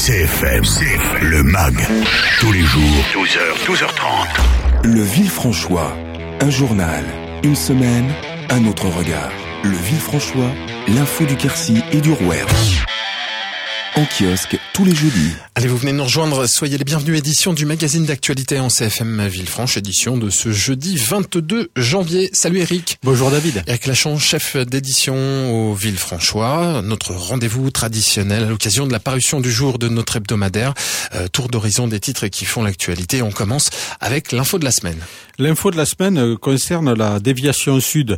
CFM, le MAG, tous les jours, 12h, 12h30. Le Villefranchois, un journal, une semaine, un autre regard. Le Villefranchois, l'info du Quercy et du Rouergue. En kiosque tous les jeudis. Allez, vous venez de nous rejoindre, soyez les bienvenus, édition du magazine d'actualité en CFM Villefranche, édition de ce jeudi 22 janvier. Salut Eric. Bonjour David. Eric Lachon, chef d'édition au Villefranchois, notre rendez-vous traditionnel à l'occasion de la parution du jour de notre hebdomadaire, tour d'horizon des titres qui font l'actualité. On commence avec l'info de la semaine. L'info de la semaine concerne la déviation sud,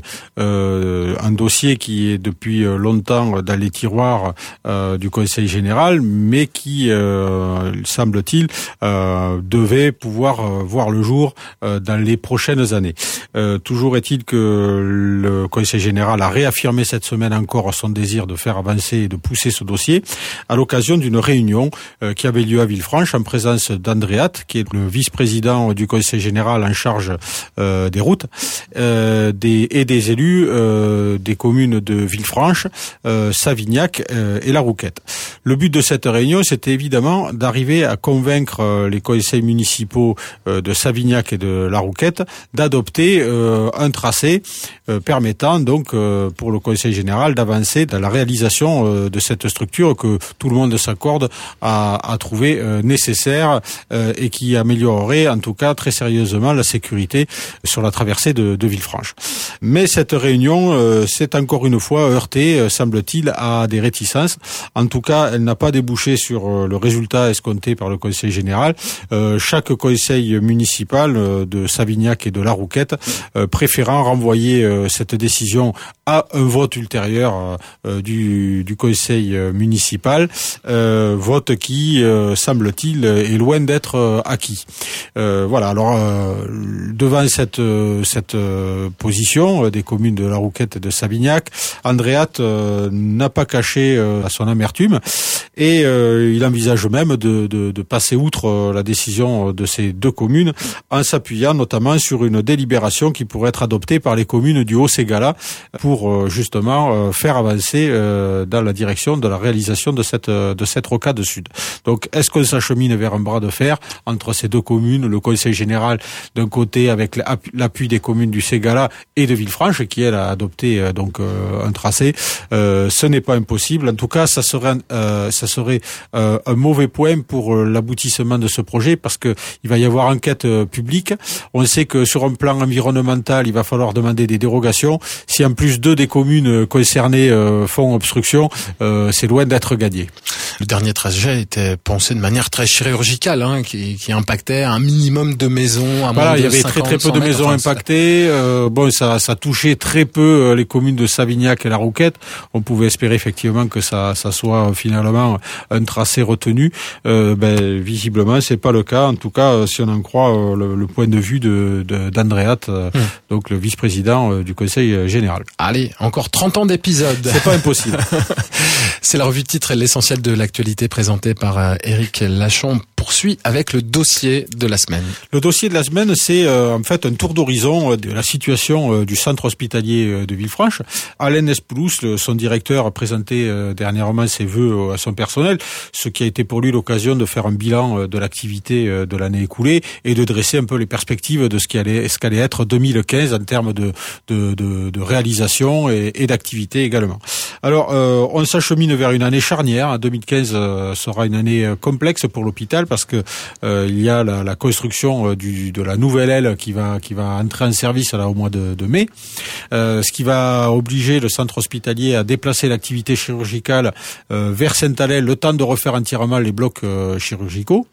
un dossier qui est depuis longtemps dans les tiroirs du Conseil général, mais qui, semble-t-il, devait pouvoir voir le jour dans les prochaines années. Toujours est-il que le Conseil général a réaffirmé cette semaine encore son désir de faire avancer et de pousser ce dossier à l'occasion d'une réunion qui avait lieu à Villefranche en présence d'Andréat, qui est le vice-président du Conseil général en charge des routes, et des élus des communes de Villefranche, Savignac et La Rouquette. Le but de cette réunion, c'était évidemment d'arriver à convaincre les conseils municipaux de Savignac et de La Rouquette d'adopter un tracé permettant donc pour le Conseil général d'avancer dans la réalisation de cette structure que tout le monde s'accorde à trouver nécessaire et qui améliorerait en tout cas très sérieusement la sécurité sur la traversée de Villefranche. Mais cette réunion s'est encore une fois heurtée, semble-t-il, à des réticences. En tout cas, elle n'a pas débouché sur le résultat escompté par le Conseil général. Chaque conseil municipal de Savignac et de La Rouquette préférant renvoyer cette décision à un vote ultérieur du Conseil municipal, vote qui, semble-t-il, est loin d'être acquis. Voilà. Alors, devant cette position des communes de La Rouquette et de Savignac, Andréat n'a pas caché son amertume et il envisage même de passer outre la décision de ces deux communes en s'appuyant notamment sur une délibération qui pourrait être adoptée par les communes du Haut-Ségala pour justement faire avancer dans la direction de la réalisation de cette rocade sud. Donc, est-ce qu'on s'achemine vers un bras de fer entre ces deux communes, le Conseil général d'un côté avec l'appui des communes du Ségala et de Villefranche qui elle a adopté un tracé? Ce n'est pas impossible. En tout cas, ça serait un mauvais point pour l'aboutissement de ce projet parce que il va y avoir enquête publique. On sait que sur un plan environnemental, il va falloir demander des dérogations. Si en plus deux des communes concernées font obstruction, c'est loin d'être gagné. Le dernier trajet était pensé de manière très chirurgicale, qui impactait un minimum de maisons. Voilà, il y avait très peu de maisons impactées. Ça touchait très peu les communes de Savignac et La Rouquette. On pouvait espérer effectivement que ça soit finalement un tracé retenu. Visiblement, c'est pas le cas. En tout cas, si on en croit le point de vue d'Andréat, donc le vice-président du Conseil général. Allez, encore 30 ans d'épisode. C'est pas impossible. C'est la revue de titre et l'essentiel de l'actualité présentée par Eric Lachon. Poursuit avec le dossier de la semaine. Le dossier de la semaine, c'est en fait un tour d'horizon de la situation du centre hospitalier de Villefranche. Alain Espoulos, son directeur, a présenté dernièrement ses vœux à son personnel, ce qui a été pour lui l'occasion de faire un bilan de l'activité de l'année écoulée et de dresser un peu les perspectives de ce qu'allait être 2015 en termes de réalisation et d'activité également. Alors, on s'achemine vers une année charnière. 2015 sera une année complexe pour l'hôpital parce que il y a la construction de la nouvelle aile qui va entrer en service là au mois de mai, ce qui va obliger le centre hospitalier à déplacer l'activité chirurgicale vers Saint-Alais le temps de refaire entièrement les blocs chirurgicaux.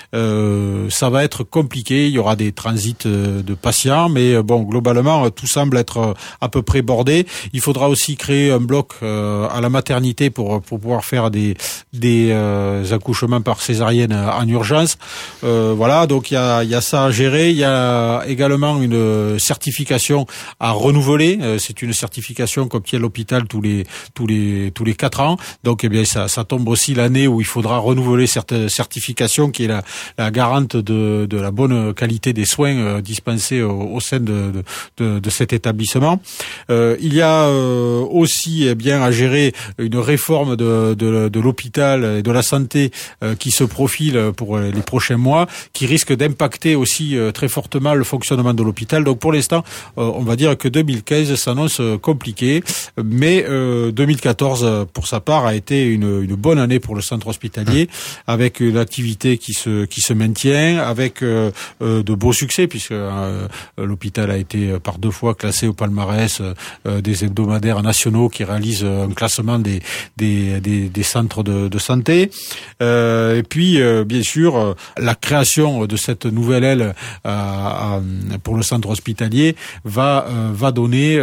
Ça va être compliqué, il y aura des transits de patients, mais globalement tout semble être à peu près bordé. Il faudra aussi créer un bloc à la maternité pour pouvoir faire des accouchements par césarienne en en urgence. Voilà, donc il y a ça à gérer. Il y a également une certification à renouveler. C'est une certification qu'obtient l'hôpital tous les 4 ans. Donc eh bien ça tombe aussi l'année où il faudra renouveler cette certification qui est la garante de la bonne qualité des soins dispensés au sein de cet établissement. Il y a aussi bien à gérer une réforme de l'hôpital et de la santé qui se profile pour les prochains mois, qui risque d'impacter aussi très fortement le fonctionnement de l'hôpital. Donc pour l'instant, on va dire que 2015 s'annonce compliqué, mais 2014 pour sa part a été une bonne année pour le centre hospitalier, avec une activité qui se maintient, avec de beaux succès, puisque l'hôpital a été par 2 fois classé au palmarès des hebdomadaires nationaux qui réalisent un classement des centres de santé. Et puis bien sûr la création de cette nouvelle aile pour le centre hospitalier va donner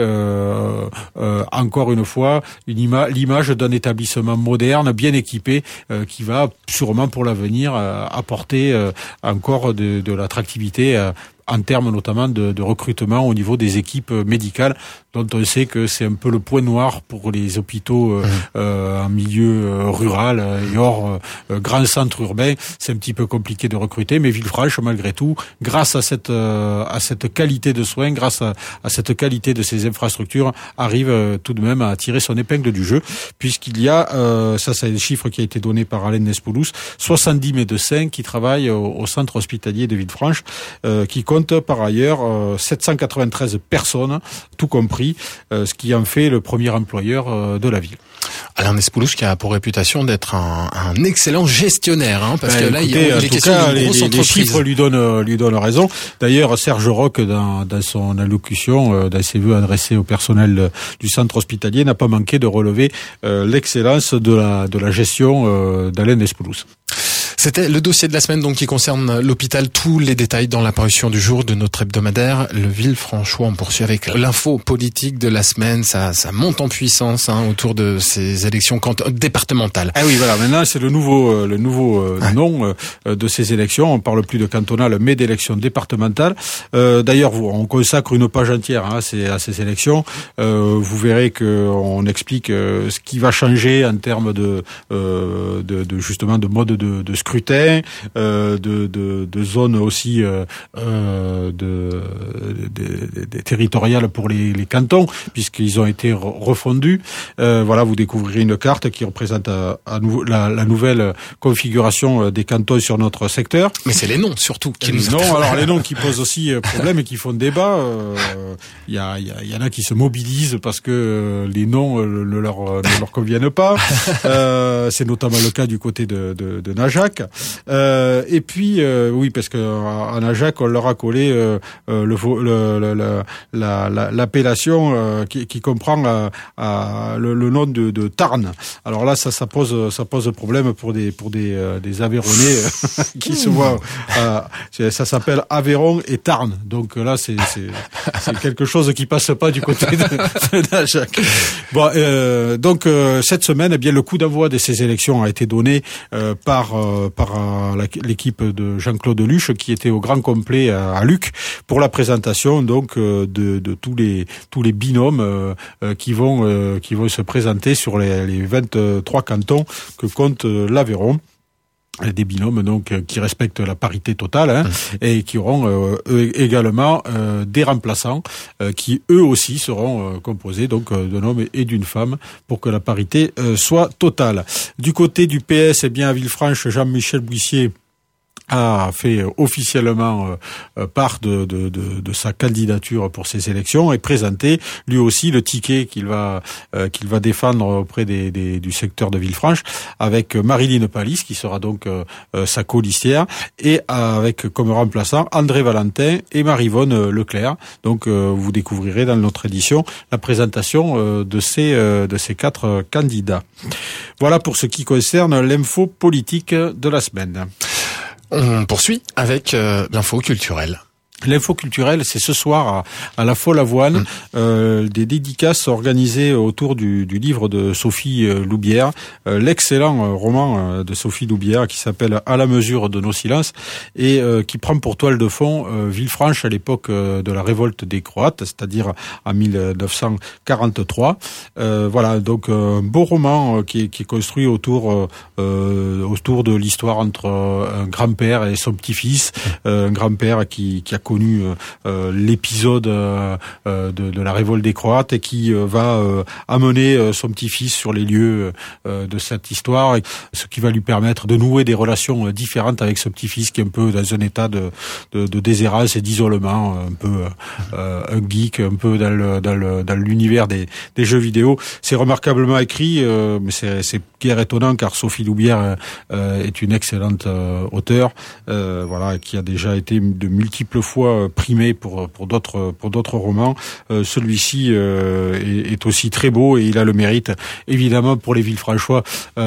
encore une fois l'image d'un établissement moderne, bien équipé, qui va sûrement pour l'avenir apporter encore de l'attractivité en termes notamment de recrutement au niveau des équipes médicales, dont on sait que c'est un peu le point noir pour les hôpitaux en milieu rural et hors grand centre urbain. C'est un petit peu compliqué de recruter, mais Villefranche, malgré tout, grâce à cette qualité de soins, grâce à cette qualité de ses infrastructures, arrive tout de même à tirer son épingle du jeu, puisqu'il y a, ça c'est un chiffre qui a été donné par Alain Nespoulos, 70 médecins qui travaillent au centre hospitalier de Villefranche, qui compte par ailleurs 793 personnes, tout compris, ce qui en fait le premier employeur de la ville. Alain Nespoulos qui a pour réputation d'être un excellent gestionnaire, parce que là il est question d'une grosse entreprise. Les chiffres lui donnent raison. D'ailleurs, Serge Roch, dans son allocution, dans ses vœux adressés au personnel du centre hospitalier, n'a pas manqué de relever l'excellence de la gestion d'Alain Nespoulos. C'était le dossier de la semaine donc qui concerne l'hôpital. Tous les détails dans la parution du jour de notre hebdomadaire. Le Villefranchois, on poursuit avec l'info politique de la semaine. Ça monte en puissance autour de ces élections départementales. Ah oui, voilà. Maintenant, c'est le nouveau nom de ces élections. On parle plus de cantonales, mais d'élections départementales. D'ailleurs, on consacre une page entière à ces élections. Vous verrez que on explique ce qui va changer en termes de justement de mode de scrutin, de zones aussi des territoriales pour les cantons, puisqu'ils ont été refondus. Voilà, vous découvrirez une carte qui représente la nouvelle configuration des cantons sur notre secteur. Mais c'est les noms surtout qui nous alors les noms qui posent aussi problème et qui font débat. Il y en a qui se mobilisent parce que les noms ne leur conviennent pas. C'est notamment le cas du côté de Najac. Et puis oui, parce que à Najac on leur a collé l'appellation qui comprend le nom de Tarn. Alors là ça pose problème pour des Aveyronnais qui se voient. Ça s'appelle Aveyron et Tarn. Donc là c'est quelque chose qui passe pas du côté de Najac. Bon, donc cette semaine, eh bien le coup d'envoi de ces élections a été donné par l'équipe de Jean-Claude Luche qui était au grand complet à Luc pour la présentation donc de tous les binômes qui vont se présenter sur les 23 cantons que compte l'Aveyron. Des binômes donc qui respectent la parité totale et qui auront également des remplaçants qui eux aussi seront composés donc d'un homme et d'une femme pour que la parité soit totale. Du côté du PS, eh bien à Villefranche, Jean-Michel Buissier a fait officiellement part de sa candidature pour ces élections et présenté lui aussi le ticket qu'il va défendre auprès du secteur de Villefranche avec Marilyn Palis qui sera donc sa colistière et avec comme remplaçant André Valentin et Marie-Yvonne Leclerc. Donc vous découvrirez dans notre édition la présentation de ces 4 candidats. Voilà pour ce qui concerne l'info politique de la semaine. On poursuit avec l'info culturelle. L'info culturelle, c'est ce soir à la Folle Avoine, des dédicaces organisées autour du livre de Sophie Loubière, l'excellent roman de Sophie Loubière qui s'appelle À la mesure de nos silences et qui prend pour toile de fond Villefranche à l'époque de la révolte des Croates, c'est-à-dire en 1943. Voilà, donc un beau roman qui est construit autour de l'histoire entre un grand-père et son petit-fils, un grand-père qui a connu l'épisode de la révolte des Croates et qui va amener son petit-fils sur les lieux de cette histoire, ce qui va lui permettre de nouer des relations différentes avec ce petit-fils qui est un peu dans un état de déshérence et d'isolement, un peu un geek, un peu dans l'univers des jeux vidéo. C'est remarquablement écrit, mais c'est guère étonnant car Sophie Loubière est une excellente auteure, voilà, qui a déjà été de multiples fois primé pour d'autres romans. Celui-ci est aussi très beau et il a le mérite, évidemment, pour les Villefranchois,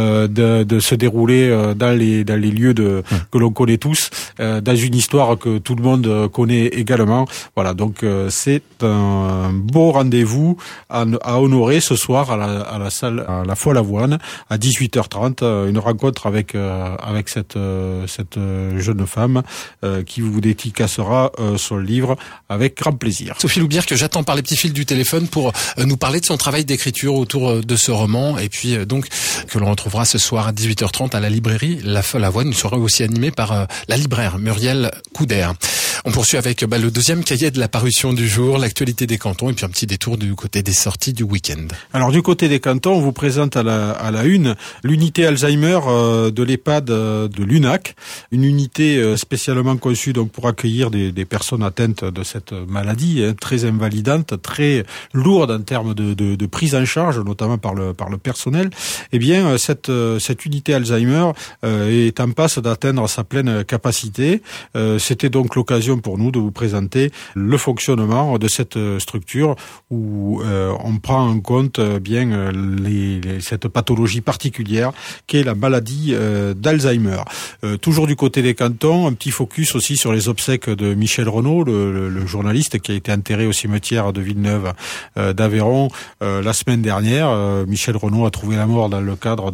de se dérouler dans les lieux que l'on connaît tous, dans une histoire que tout le monde connaît également. Voilà, donc c'est un beau rendez-vous à honorer ce soir à la salle, à la Folle Avoine, à 18h30, une rencontre avec cette jeune femme qui vous dédicacera son livre avec grand plaisir. Sophie Loubière, que j'attends par les petits fils du téléphone pour nous parler de son travail d'écriture autour de ce roman, et puis donc que l'on retrouvera ce soir à 18h30 à la librairie La Folle Avoine. Il sera aussi animé par la libraire Muriel Couder. On poursuit avec le deuxième cahier de la parution du jour, l'actualité des cantons, et puis un petit détour du côté des sorties du week-end. Alors du côté des cantons, on vous présente à la une l'unité Alzheimer de l'EHPAD de Lunac, une unité spécialement conçue donc pour accueillir des personnes atteintes de cette maladie, très invalidante, très lourde en termes de prise en charge, notamment par le personnel. Eh bien, cette unité Alzheimer est en passe d'atteindre sa pleine capacité. C'était donc l'occasion pour nous de vous présenter le fonctionnement de cette structure où on prend en compte bien cette pathologie particulière qu'est la maladie d'Alzheimer. Toujours du côté des cantons, un petit focus aussi sur les obsèques de Michel Renaud, le journaliste qui a été enterré au cimetière de Villeneuve d'Aveyron la semaine dernière. Michel Renaud a trouvé la mort dans le cadre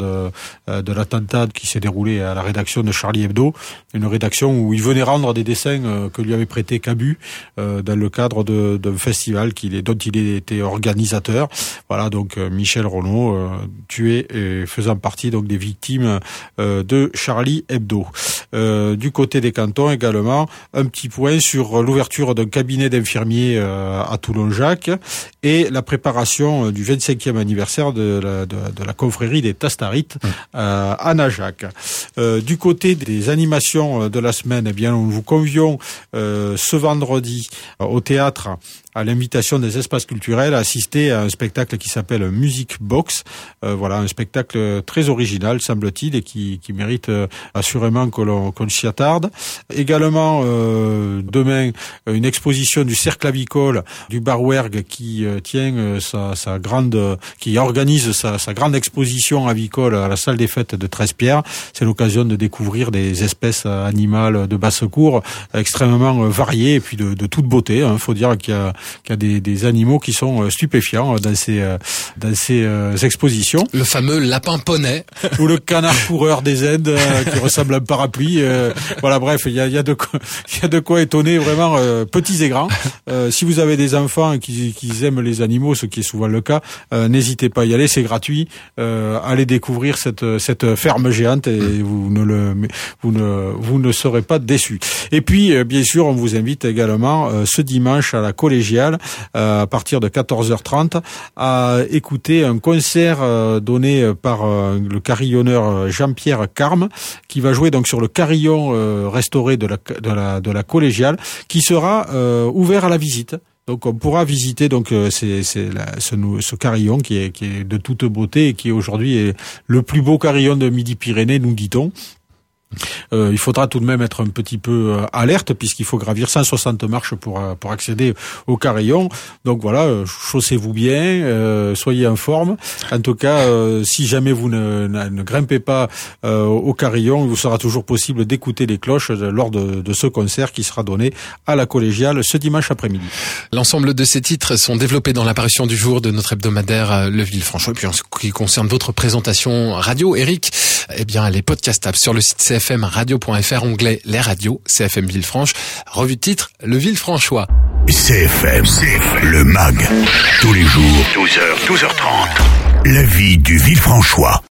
de l'attentat qui s'est déroulé à la rédaction de Charlie Hebdo, une rédaction où il venait rendre des dessins que lui avait prêté Cabu dans le cadre d'un festival dont il était organisateur. Voilà, donc Michel Renaud tué et faisant partie donc des victimes de Charlie Hebdo. Du côté des cantons également, un petit point sur l'ouverture d'un cabinet d'infirmiers à Toulon-Jacques et la préparation du 25e anniversaire de la confrérie des Tastarites à Najac. Du côté des animations de la semaine, eh bien, nous vous convions ce vendredi au théâtre à l'invitation des espaces culturels à assister à un spectacle qui s'appelle Music Box. Voilà, un spectacle très original, semble-t-il, et qui mérite assurément qu'on s'y attarde. Également, demain, une exposition du Cercle Avicole du Barwerg qui organise sa grande exposition avicole à la salle des fêtes de Trespierre. C'est l'occasion de découvrir des espèces animales de basse-cour extrêmement variées et puis de toute beauté. Faut dire qu'il y a des animaux qui sont stupéfiants dans ces expositions. Le fameux lapin poney ou le canard coureur des Indes qui ressemble à un parapluie. Voilà, bref, il y a de quoi étonner vraiment petits et grands. Si vous avez des enfants qui aiment les animaux, ce qui est souvent le cas, n'hésitez pas à y aller, c'est gratuit. Allez découvrir cette ferme géante et vous ne serez pas déçus. Et puis, bien sûr, on vous invite également ce dimanche à la collégiale à partir de 14h30 à écouter un concert donné par le carillonneur Jean-Pierre Carme qui va jouer donc sur le carillon restauré de la collégiale qui sera ouvert à la visite. Donc on pourra visiter donc ce carillon qui est de toute beauté et qui aujourd'hui est le plus beau carillon de Midi-Pyrénées, nous dit-on. Il faudra tout de même être un petit peu alerte puisqu'il faut gravir 160 marches pour accéder au carillon. Donc voilà, chaussez-vous bien, soyez en forme. En tout cas, si jamais vous ne grimpez pas au carillon, il vous sera toujours possible d'écouter les cloches lors de ce concert qui sera donné à la collégiale ce dimanche après-midi. L'ensemble de ces titres sont développés dans la parution du jour de notre hebdomadaire Le Villefranchois. Et puis en ce qui concerne votre présentation radio, Eric, eh bien elle est podcastables sur le site cfmradio.fr, onglet Les radios, CFM Villefranche, revue de titre Le Villefranchois. CFM, le MAG, tous les jours, 12h, 12h30, la vie du Villefranchois.